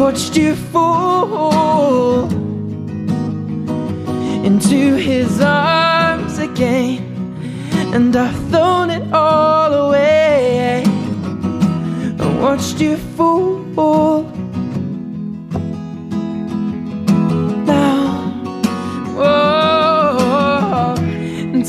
watched you fall into his arms again, and I've thrown it all away. I watched you fall